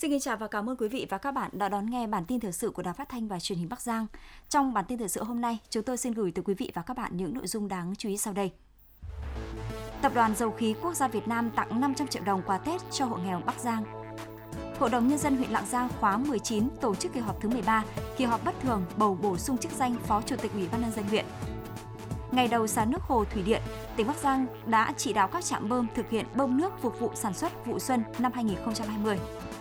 Xin kính chào và cảm ơn quý vị và các bạn đã đón nghe bản tin thời sự của Đài Phát thanh và Truyền hình Bắc Giang. Trong bản tin thời sự hôm nay, chúng tôi xin gửi tới quý vị và các bạn những nội dung đáng chú ý sau đây. Tập đoàn Dầu khí Quốc gia Việt Nam tặng 500 triệu đồng quà Tết cho hộ nghèo Bắc Giang. Hội đồng Nhân dân huyện Lạng Giang khóa 19 tổ chức kỳ họp thứ 13, kỳ họp bất thường bầu bổ sung chức danh Phó Chủ tịch Ủy ban Nhân dân huyện. Ngày đầu xả nước hồ thủy điện, tỉnh Bắc Giang đã chỉ đạo các trạm bơm thực hiện bơm nước phục vụ sản xuất vụ xuân năm 2020.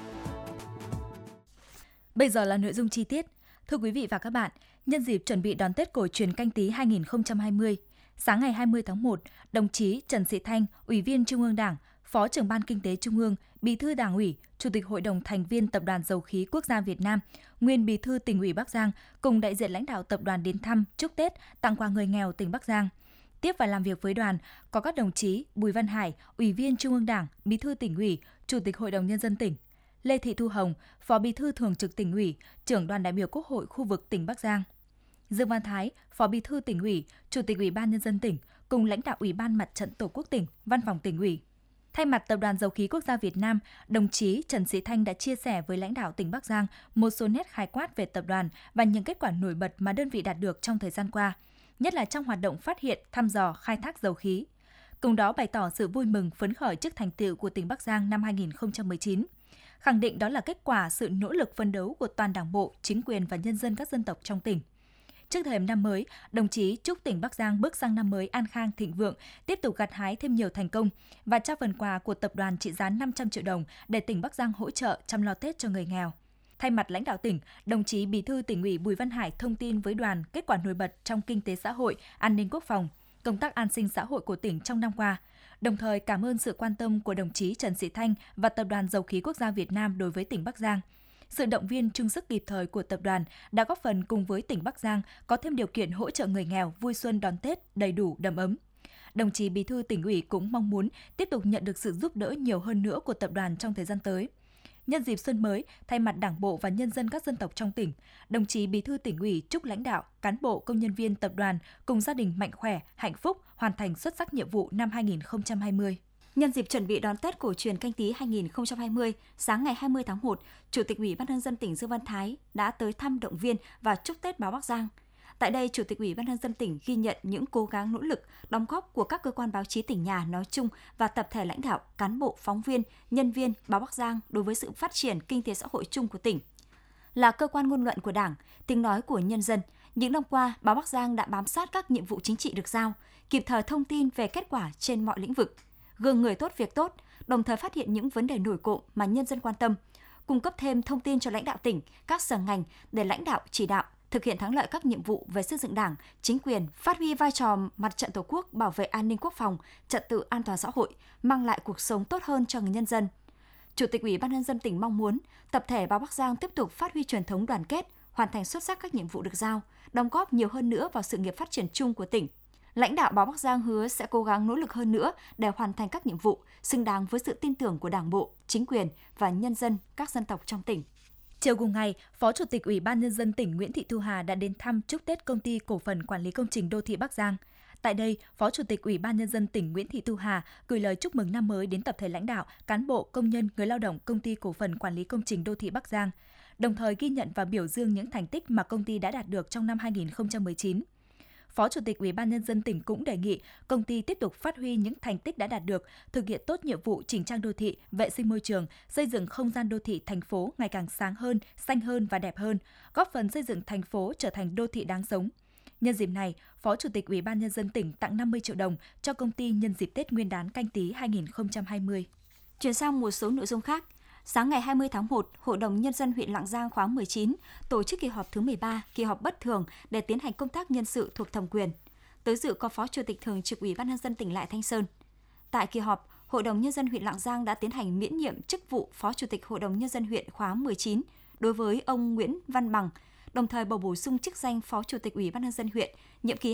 Bây giờ là nội dung chi tiết. Thưa quý vị và các bạn, nhân dịp chuẩn bị đón Tết cổ truyền Canh Tý 2020, sáng ngày 20 tháng 1, đồng chí Trần Sĩ Thanh, Ủy viên Trung ương Đảng, Phó trưởng Ban Kinh tế Trung ương, Bí thư Đảng ủy, Chủ tịch Hội đồng thành viên Tập đoàn Dầu khí Quốc gia Việt Nam, nguyên Bí thư Tỉnh ủy Bắc Giang cùng đại diện lãnh đạo tập đoàn đến thăm, chúc Tết, tặng quà người nghèo tỉnh Bắc Giang. Tiếp và làm việc với đoàn có các đồng chí Bùi Văn Hải, Ủy viên Trung ương Đảng, Bí thư Tỉnh ủy, Chủ tịch Hội đồng Nhân dân tỉnh; Lê Thị Thu Hồng, Phó Bí thư Thường trực Tỉnh ủy, Trưởng đoàn đại biểu Quốc hội khu vực tỉnh Bắc Giang; Dương Văn Thái, Phó Bí thư Tỉnh ủy, Chủ tịch Ủy ban Nhân dân tỉnh cùng lãnh đạo Ủy ban Mặt trận Tổ quốc tỉnh, Văn phòng Tỉnh ủy. Thay mặt Tập đoàn Dầu khí Quốc gia Việt Nam, đồng chí Trần Sĩ Thanh đã chia sẻ với lãnh đạo tỉnh Bắc Giang một số nét khái quát về tập đoàn và những kết quả nổi bật mà đơn vị đạt được trong thời gian qua, nhất là trong hoạt động phát hiện, thăm dò, khai thác dầu khí. Cùng đó bày tỏ sự vui mừng phấn khởi trước thành tựu của tỉnh Bắc Giang năm 2019. Khẳng định đó là kết quả sự nỗ lực phấn đấu của toàn Đảng bộ, chính quyền và nhân dân các dân tộc trong tỉnh. Trước thềm năm mới, đồng chí chúc tỉnh Bắc Giang bước sang năm mới an khang thịnh vượng, tiếp tục gặt hái thêm nhiều thành công và trao phần quà của tập đoàn trị giá 500 triệu đồng để tỉnh Bắc Giang hỗ trợ chăm lo Tết cho người nghèo. Thay mặt lãnh đạo tỉnh, đồng chí Bí thư Tỉnh ủy Bùi Văn Hải thông tin với đoàn kết quả nổi bật trong kinh tế xã hội, an ninh quốc phòng, công tác an sinh xã hội của tỉnh trong năm qua. Đồng thời cảm ơn sự quan tâm của đồng chí Trần Sĩ Thanh và Tập đoàn Dầu khí Quốc gia Việt Nam đối với tỉnh Bắc Giang. Sự động viên chung sức kịp thời của tập đoàn đã góp phần cùng với tỉnh Bắc Giang có thêm điều kiện hỗ trợ người nghèo vui xuân đón Tết đầy đủ đầm ấm. Đồng chí Bí thư Tỉnh ủy cũng mong muốn tiếp tục nhận được sự giúp đỡ nhiều hơn nữa của tập đoàn trong thời gian tới. Nhân dịp xuân mới, thay mặt Đảng bộ và nhân dân các dân tộc trong tỉnh, đồng chí Bí thư Tỉnh ủy chúc lãnh đạo, cán bộ, công nhân viên tập đoàn cùng gia đình mạnh khỏe, hạnh phúc, hoàn thành xuất sắc nhiệm vụ năm 2020. Nhân dịp chuẩn bị đón Tết cổ truyền Canh Tý 2020, sáng ngày 20 tháng 1, Chủ tịch Ủy ban Nhân dân tỉnh Dương Văn Thái đã tới thăm, động viên và chúc Tết báo Bắc Giang. Tại đây, Chủ tịch Ủy ban Nhân dân tỉnh ghi nhận những cố gắng nỗ lực, đóng góp của các cơ quan báo chí tỉnh nhà nói chung và tập thể lãnh đạo, cán bộ, phóng viên, nhân viên báo Bắc Giang đối với sự phát triển kinh tế xã hội chung của tỉnh. Là cơ quan ngôn luận của Đảng, tiếng nói của nhân dân, những năm qua, báo Bắc Giang đã bám sát các nhiệm vụ chính trị được giao, kịp thời thông tin về kết quả trên mọi lĩnh vực, gương người tốt việc tốt, đồng thời phát hiện những vấn đề nổi cộm mà nhân dân quan tâm, cung cấp thêm thông tin cho lãnh đạo tỉnh, các sở ngành để lãnh đạo chỉ đạo, thực hiện thắng lợi các nhiệm vụ về xây dựng Đảng, chính quyền, phát huy vai trò mặt trận Tổ quốc, bảo vệ an ninh quốc phòng, trật tự an toàn xã hội, mang lại cuộc sống tốt hơn cho người nhân dân. Chủ tịch Ủy ban Nhân dân tỉnh mong muốn tập thể báo Bắc Giang tiếp tục phát huy truyền thống đoàn kết, hoàn thành xuất sắc các nhiệm vụ được giao, đóng góp nhiều hơn nữa vào sự nghiệp phát triển chung của tỉnh. Lãnh đạo báo Bắc Giang hứa sẽ cố gắng nỗ lực hơn nữa để hoàn thành các nhiệm vụ xứng đáng với sự tin tưởng của Đảng bộ, chính quyền và nhân dân các dân tộc trong tỉnh. Chiều cùng ngày, Phó Chủ tịch Ủy ban Nhân dân tỉnh Nguyễn Thị Thu Hà đã đến thăm chúc Tết Công ty Cổ phần Quản lý Công trình Đô thị Bắc Giang. Tại đây, Phó Chủ tịch Ủy ban Nhân dân tỉnh Nguyễn Thị Thu Hà gửi lời chúc mừng năm mới đến tập thể lãnh đạo, cán bộ, công nhân, người lao động Công ty Cổ phần Quản lý Công trình Đô thị Bắc Giang, đồng thời ghi nhận và biểu dương những thành tích mà công ty đã đạt được trong năm 2019. Phó Chủ tịch Ủy ban Nhân dân tỉnh cũng đề nghị công ty tiếp tục phát huy những thành tích đã đạt được, thực hiện tốt nhiệm vụ chỉnh trang đô thị, vệ sinh môi trường, xây dựng không gian đô thị thành phố ngày càng sáng hơn, xanh hơn và đẹp hơn, góp phần xây dựng thành phố trở thành đô thị đáng sống. Nhân dịp này, Phó Chủ tịch Ủy ban Nhân dân tỉnh tặng 50 triệu đồng cho công ty nhân dịp Tết Nguyên đán Canh Tý 2020. Chuyển sang một số nội dung khác. Sáng ngày 20 tháng 1, Hội đồng Nhân dân huyện Lạng Giang khóa 19 tổ chức kỳ họp thứ 13, kỳ họp bất thường để tiến hành công tác nhân sự thuộc thẩm quyền. Tới dự có Phó Chủ tịch Thường trực Ủy ban Nhân dân tỉnh Lại Thanh Sơn. Tại kỳ họp, Hội đồng Nhân dân huyện Lạng Giang đã tiến hành miễn nhiệm chức vụ Phó Chủ tịch Hội đồng Nhân dân huyện khóa 19 đối với ông Nguyễn Văn Bằng, đồng thời bầu bổ sung chức danh Phó Chủ tịch Ủy ban Nhân dân huyện nhiệm kỳ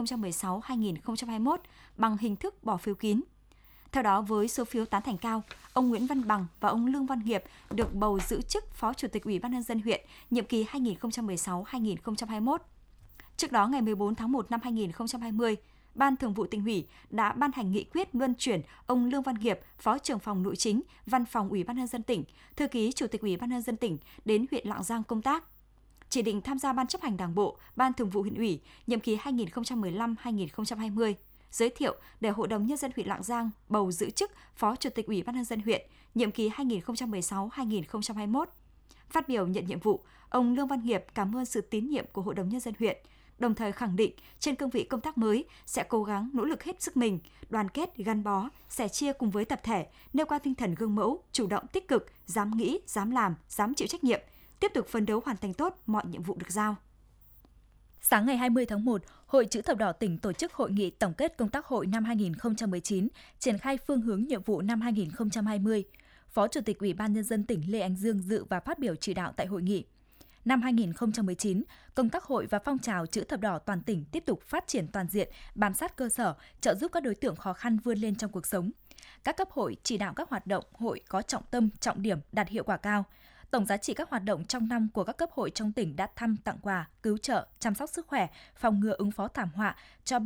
2016-2021 bằng hình thức bỏ phiếu kín. Theo đó, với số phiếu tán thành cao, ông Nguyễn Văn Bằng và ông Lương Văn Hiệp được bầu giữ chức Phó Chủ tịch Ủy ban Nhân dân huyện nhiệm kỳ 2016-2021. Trước đó, ngày 14 tháng 1 năm 2020, Ban Thường vụ Tỉnh ủy đã ban hành nghị quyết luân chuyển ông Lương Văn Hiệp, Phó trưởng phòng Nội chính, Văn phòng Ủy ban nhân dân tỉnh, Thư ký Chủ tịch Ủy ban nhân dân tỉnh đến huyện Lạng Giang công tác. Chỉ định tham gia Ban chấp hành Đảng bộ, Ban Thường vụ huyện ủy nhiệm kỳ 2015-2020. Giới thiệu để Hội đồng Nhân dân huyện Lạng Giang bầu giữ chức Phó Chủ tịch Ủy ban nhân dân huyện nhiệm kỳ 2016-2021. Phát biểu nhận nhiệm vụ, ông Lương Văn Hiệp cảm ơn sự tín nhiệm của Hội đồng Nhân dân huyện, đồng thời khẳng định trên cương vị công tác mới sẽ cố gắng nỗ lực hết sức mình, đoàn kết, gắn bó, sẻ chia cùng với tập thể, nêu cao tinh thần gương mẫu, chủ động tích cực, dám nghĩ, dám làm, dám chịu trách nhiệm, tiếp tục phấn đấu hoàn thành tốt mọi nhiệm vụ được giao. Sáng ngày 20 tháng 1, Hội Chữ Thập Đỏ tỉnh tổ chức hội nghị tổng kết công tác hội năm 2019, triển khai phương hướng nhiệm vụ năm 2020. Phó Chủ tịch Ủy ban Nhân dân tỉnh Lê Ánh Dương dự và phát biểu chỉ đạo tại hội nghị. Năm 2019, công tác hội và phong trào Chữ Thập Đỏ toàn tỉnh tiếp tục phát triển toàn diện, bám sát cơ sở, trợ giúp các đối tượng khó khăn vươn lên trong cuộc sống. Các cấp hội chỉ đạo các hoạt động hội có trọng tâm, trọng điểm, đạt hiệu quả cao. Tổng giá trị các hoạt động trong năm của các cấp hội trong tỉnh đã thăm tặng quà, cứu trợ, chăm sóc sức khỏe, phòng ngừa ứng phó thảm họa cho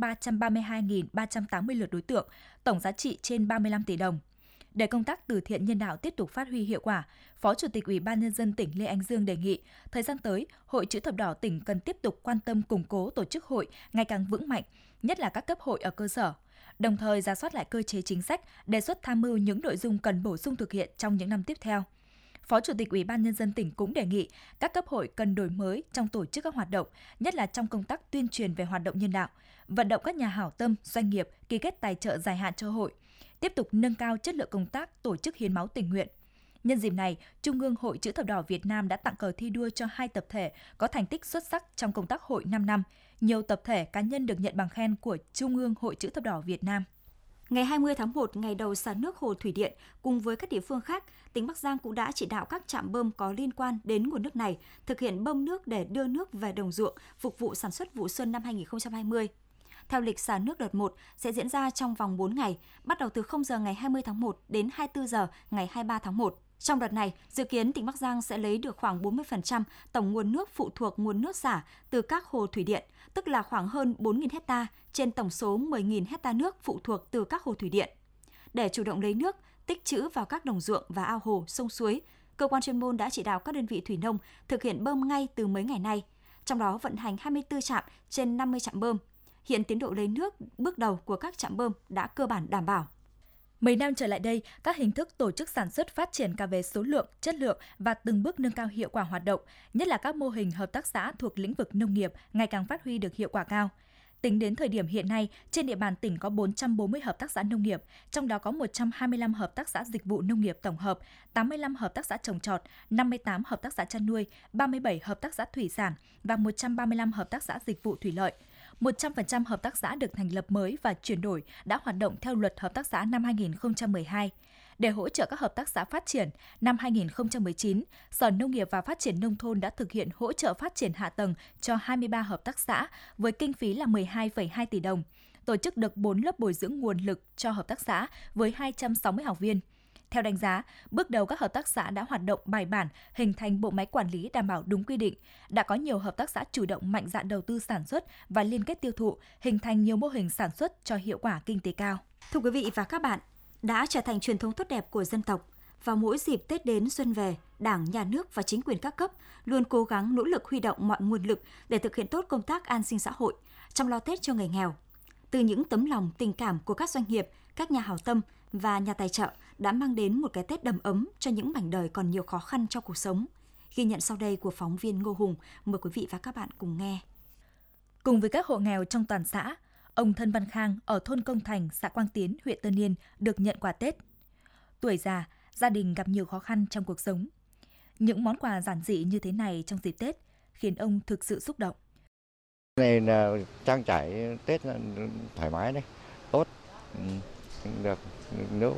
332.380 lượt đối tượng, tổng giá trị trên 35 tỷ đồng. Để công tác từ thiện nhân đạo tiếp tục phát huy hiệu quả, Phó Chủ tịch Ủy ban Nhân dân tỉnh Lê Ánh Dương đề nghị, thời gian tới, Hội Chữ Thập Đỏ tỉnh cần tiếp tục quan tâm củng cố tổ chức hội ngày càng vững mạnh, nhất là các cấp hội ở cơ sở. Đồng thời rà soát lại cơ chế chính sách, đề xuất tham mưu những nội dung cần bổ sung thực hiện trong những năm tiếp theo. Phó Chủ tịch Ủy ban Nhân dân tỉnh cũng đề nghị các cấp hội cần đổi mới trong tổ chức các hoạt động, nhất là trong công tác tuyên truyền về hoạt động nhân đạo, vận động các nhà hảo tâm, doanh nghiệp ký kết tài trợ dài hạn cho hội, tiếp tục nâng cao chất lượng công tác tổ chức hiến máu tình nguyện. Nhân dịp này, Trung ương Hội Chữ Thập Đỏ Việt Nam đã tặng cờ thi đua cho 2 tập thể có thành tích xuất sắc trong công tác hội 5 năm. Nhiều tập thể cá nhân được nhận bằng khen của Trung ương Hội Chữ Thập Đỏ Việt Nam. Ngày 20 tháng 1, ngày đầu xả nước hồ thủy điện, cùng với các địa phương khác, tỉnh Bắc Giang cũng đã chỉ đạo các trạm bơm có liên quan đến nguồn nước này thực hiện bơm nước để đưa nước về đồng ruộng phục vụ sản xuất vụ xuân năm 2020. Theo lịch xả nước đợt 1 sẽ diễn ra trong vòng 4 ngày, bắt đầu từ 0 giờ ngày 20 tháng 1 đến 24 giờ ngày 23 tháng 1. Trong đợt này, dự kiến tỉnh Bắc Giang sẽ lấy được khoảng 40% tổng nguồn nước phụ thuộc nguồn nước xả từ các hồ thủy điện, tức là khoảng hơn 4.000 hecta trên tổng số 10.000 hecta nước phụ thuộc từ các hồ thủy điện. Để chủ động lấy nước, tích trữ vào các đồng ruộng và ao hồ, sông suối, cơ quan chuyên môn đã chỉ đạo các đơn vị thủy nông thực hiện bơm ngay từ mấy ngày nay, trong đó vận hành 24 trạm trên 50 trạm bơm. Hiện tiến độ lấy nước bước đầu của các trạm bơm đã cơ bản đảm bảo. Mấy năm trở lại đây, các hình thức tổ chức sản xuất phát triển cả về số lượng, chất lượng và từng bước nâng cao hiệu quả hoạt động, nhất là các mô hình hợp tác xã thuộc lĩnh vực nông nghiệp ngày càng phát huy được hiệu quả cao. Tính đến thời điểm hiện nay, trên địa bàn tỉnh có 440 hợp tác xã nông nghiệp, trong đó có 125 hợp tác xã dịch vụ nông nghiệp tổng hợp, 85 hợp tác xã trồng trọt, 58 hợp tác xã chăn nuôi, 37 hợp tác xã thủy sản và 135 hợp tác xã dịch vụ thủy lợi. 100% hợp tác xã được thành lập mới và chuyển đổi đã hoạt động theo luật hợp tác xã năm 2012. Để hỗ trợ các hợp tác xã phát triển, năm 2019, Sở Nông nghiệp và Phát triển Nông thôn đã thực hiện hỗ trợ phát triển hạ tầng cho 23 hợp tác xã với kinh phí là 12,2 tỷ đồng, tổ chức được 4 lớp bồi dưỡng nguồn lực cho hợp tác xã với 260 học viên. Theo đánh giá, bước đầu các hợp tác xã đã hoạt động bài bản, hình thành bộ máy quản lý đảm bảo đúng quy định. Đã có nhiều hợp tác xã chủ động mạnh dạn đầu tư sản xuất và liên kết tiêu thụ, hình thành nhiều mô hình sản xuất cho hiệu quả kinh tế cao. Thưa quý vị và các bạn, đã trở thành truyền thống tốt đẹp của dân tộc. Vào mỗi dịp Tết đến xuân về, Đảng, Nhà nước và chính quyền các cấp luôn cố gắng nỗ lực huy động mọi nguồn lực để thực hiện tốt công tác an sinh xã hội, chăm lo Tết cho người nghèo. Từ những tấm lòng tình cảm của các doanh nghiệp, các nhà hảo tâm và nhà tài trợ đã mang đến một cái Tết đầm ấm cho những mảnh đời còn nhiều khó khăn trong cuộc sống. Ghi nhận sau đây của phóng viên Ngô Hùng, mời quý vị và các bạn cùng nghe. Cùng với các hộ nghèo trong toàn xã, ông Thân Văn Khang ở thôn Công Thành, xã Quang Tiến, huyện Tân Yên được nhận quà Tết. Tuổi già, gia đình gặp nhiều khó khăn trong cuộc sống. Những món quà giản dị như thế này trong dịp Tết khiến ông thực sự xúc động. Này là trang trải Tết là thoải mái đấy, tốt, được nếu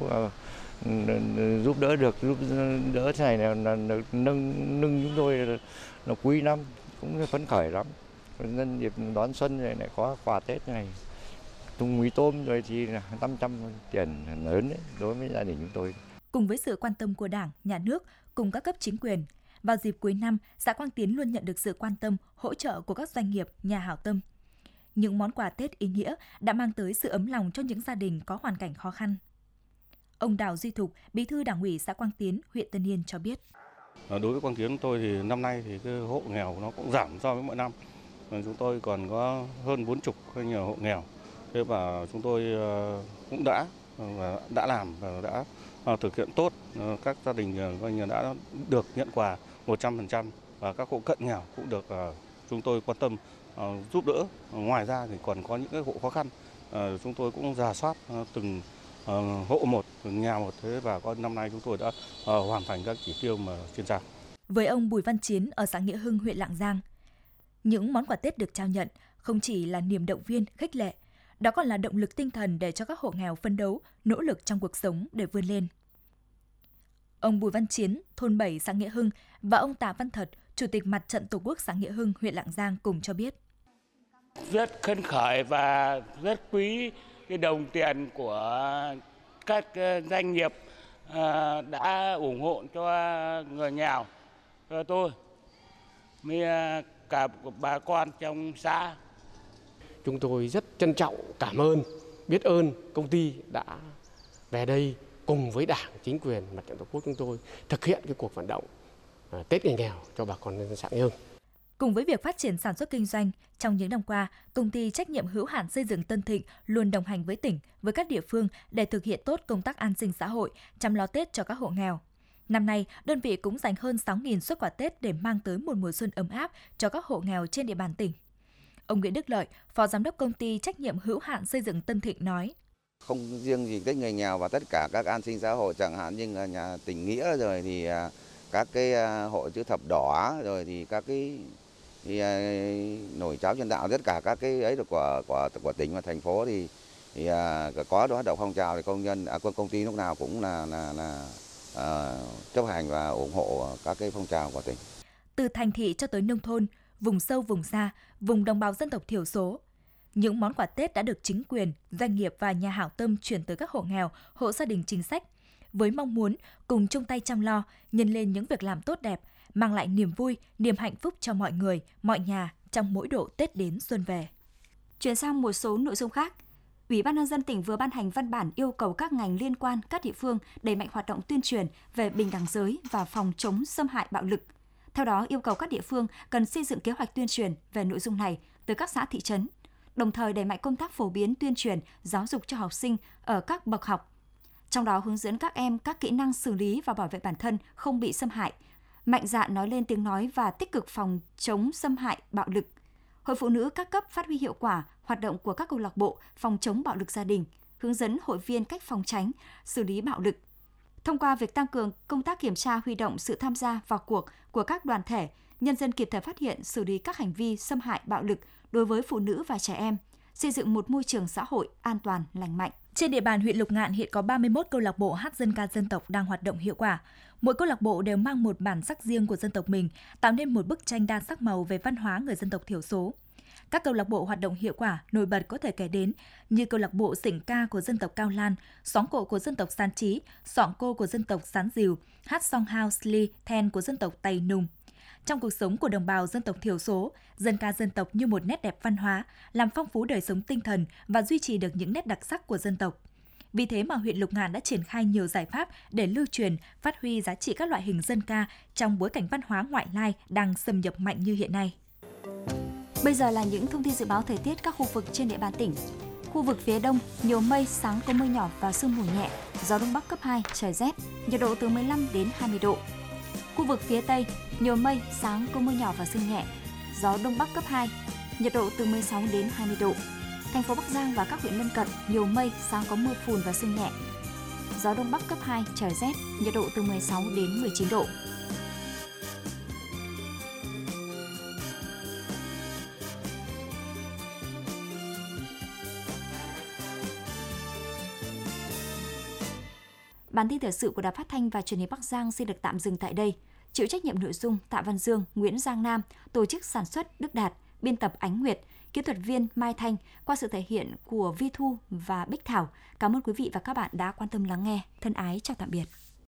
giúp đỡ thế này là nâng chúng tôi là quý lắm, cũng phấn khởi lắm. Nhân dịp đón xuân này lại có quà Tết này, thùng mì tôm rồi thì 500 tiền lớn đấy đối với gia đình chúng tôi. Cùng với sự quan tâm của Đảng, Nhà nước cùng các cấp chính quyền, vào dịp cuối năm, xã Quang Tiến luôn nhận được sự quan tâm, hỗ trợ của các doanh nghiệp, nhà hảo tâm. những món quà Tết ý nghĩa đã mang tới sự ấm lòng cho những gia đình có hoàn cảnh khó khăn. Ông Đào Duy Thục, Bí thư Đảng ủy xã Quang Tiến, huyện Tân Yên cho biết. Đối với Quang Tiến tôi thì năm nay thì cái hộ nghèo nó cũng giảm so với mọi năm. Chúng tôi còn có hơn 40 nhiều hộ nghèo. Thế và chúng tôi cũng đã làm và đã thực hiện tốt. Các gia đình coi như đã được nhận quà 100% và các hộ cận nghèo cũng được chúng tôi quan tâm giúp đỡ. Ngoài ra thì còn có những cái hộ khó khăn, chúng tôi cũng rà soát từng hộ một, từng nhà một, thế và năm nay chúng tôi đã hoàn thành các chỉ tiêu mà trên giao. Với ông Bùi Văn Chiến ở xã Nghĩa Hưng, huyện Lạng Giang, những món quà Tết được trao nhận không chỉ là niềm động viên, khích lệ, đó còn là động lực tinh thần để cho các hộ nghèo phấn đấu, nỗ lực trong cuộc sống để vươn lên. Ông Bùi Văn Chiến, thôn 7 xã Nghĩa Hưng và ông Tạ Văn Thật, Chủ tịch Mặt trận Tổ quốc xã Nghĩa Hưng, huyện Lạng Giang cùng cho biết. Rất phấn khởi và rất quý cái đồng tiền của các doanh nghiệp đã ủng hộ cho người nghèo, cho tôi, với cả bà con trong xã. Chúng tôi rất trân trọng, cảm ơn, biết ơn công ty đã về đây cùng với Đảng, chính quyền, Mặt trận Tổ quốc chúng tôi thực hiện cái cuộc vận động Tết người nghèo cho bà con nhân dân xã Nghĩa Hưng. Cùng với việc phát triển sản xuất kinh doanh, trong những năm qua, công ty trách nhiệm hữu hạn xây dựng Tân Thịnh luôn đồng hành với tỉnh, với các địa phương để thực hiện tốt công tác an sinh xã hội, chăm lo Tết cho các hộ nghèo. Năm nay, đơn vị cũng dành hơn 6.000 suất quà Tết để mang tới một mùa xuân ấm áp cho các hộ nghèo trên địa bàn tỉnh. Ông Nguyễn Đức Lợi, Phó Giám đốc công ty trách nhiệm hữu hạn xây dựng Tân Thịnh nói: Không riêng gì Tết người nghèo và tất cả các an sinh xã hội, chẳng hạn như nhà tình nghĩa, rồi thì các cái hội chữ thập đỏ, rồi thì các cái nồi cháo nhân đạo, tất cả các cái ấy của tỉnh và thành phố thì có hoạt động phong trào thì công ty lúc nào cũng là chấp hành và ủng hộ các cái phong trào của tỉnh. Từ thành thị cho tới nông thôn, vùng sâu vùng xa, vùng đồng bào dân tộc thiểu số, những món quà Tết đã được chính quyền, doanh nghiệp và nhà hảo tâm chuyển tới các hộ nghèo, hộ gia đình chính sách, với mong muốn cùng chung tay chăm lo, nhân lên những việc làm tốt đẹp, mang lại niềm vui, niềm hạnh phúc cho mọi người, mọi nhà trong mỗi độ Tết đến xuân về. Chuyển sang một số nội dung khác. Ủy ban nhân dân tỉnh vừa ban hành văn bản yêu cầu các ngành liên quan, các địa phương đẩy mạnh hoạt động tuyên truyền về bình đẳng giới và phòng chống xâm hại bạo lực. Theo đó, yêu cầu các địa phương cần xây dựng kế hoạch tuyên truyền về nội dung này tới các xã thị trấn, đồng thời đẩy mạnh công tác phổ biến tuyên truyền, giáo dục cho học sinh ở các bậc học. Trong đó hướng dẫn các em các kỹ năng xử lý và bảo vệ bản thân không bị xâm hại, mạnh dạn nói lên tiếng nói và tích cực phòng chống xâm hại bạo lực. Hội phụ nữ các cấp phát huy hiệu quả hoạt động của các câu lạc bộ phòng chống bạo lực gia đình, hướng dẫn hội viên cách phòng tránh, xử lý bạo lực. Thông qua việc tăng cường công tác kiểm tra, huy động sự tham gia vào cuộc của các đoàn thể, nhân dân kịp thời phát hiện, xử lý các hành vi xâm hại bạo lực đối với phụ nữ và trẻ em, xây dựng một môi trường xã hội an toàn, lành mạnh. Trên địa bàn huyện Lục Ngạn hiện có 31 câu lạc bộ hát dân ca dân tộc đang hoạt động hiệu quả. Mỗi câu lạc bộ đều mang một bản sắc riêng của dân tộc mình, tạo nên một bức tranh đa sắc màu về văn hóa người dân tộc thiểu số. Các câu lạc bộ hoạt động hiệu quả nổi bật có thể kể đến như câu lạc bộ Xỉnh ca của dân tộc Cao Lan, Xóm cộ của dân tộc Sán Trí, Xọng cô của dân tộc Sán Dìu, hát song hao sli then của dân tộc Tày Nùng. Trong cuộc sống của đồng bào dân tộc thiểu số, dân ca dân tộc như một nét đẹp văn hóa, làm phong phú đời sống tinh thần và duy trì được những nét đặc sắc của dân tộc. Vì thế mà huyện Lục Ngạn đã triển khai nhiều giải pháp để lưu truyền, phát huy giá trị các loại hình dân ca trong bối cảnh văn hóa ngoại lai đang xâm nhập mạnh như hiện nay. Bây giờ là những thông tin dự báo thời tiết các khu vực trên địa bàn tỉnh. Khu vực phía Đông, nhiều mây, sáng có mưa nhỏ và sương mù nhẹ, gió Đông Bắc cấp 2, trời rét, nhiệt độ từ 15 đến 20 độ. Khu vực phía Tây, nhiều mây, sáng có mưa nhỏ và sương nhẹ, gió Đông Bắc cấp 2, nhiệt độ từ 16 đến 20 độ. Thành phố Bắc Giang và các huyện lân cận, nhiều mây, sáng có mưa phùn và sương nhẹ, gió Đông Bắc cấp 2, trời rét, nhiệt độ từ 16 đến 19 độ. Bản tin thời sự của Đài Phát thanh và Truyền hình Bắc Giang xin được tạm dừng tại đây. Chịu trách nhiệm nội dung Tạ Văn Dương, Nguyễn Giang Nam, tổ chức sản xuất Đức Đạt, biên tập Ánh Nguyệt, kỹ thuật viên Mai Thanh, qua sự thể hiện của Vi Thu và Bích Thảo. Cảm ơn quý vị và các bạn đã quan tâm lắng nghe. Thân ái chào tạm biệt.